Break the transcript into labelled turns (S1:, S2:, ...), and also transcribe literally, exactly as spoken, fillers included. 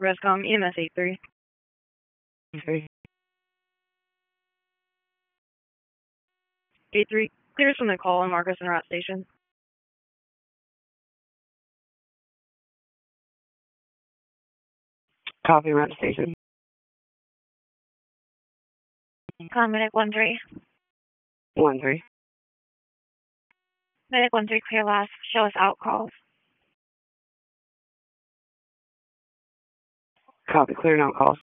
S1: Rescom, E M S eight three.
S2: Three.
S1: eight three. Clears from the call and Marcus and Route Station.
S2: Copy, Route Station.
S1: Con Medic one three.
S2: One three.
S1: Medic one three, clear last. Show us out calls.
S2: Copy, clear now calls.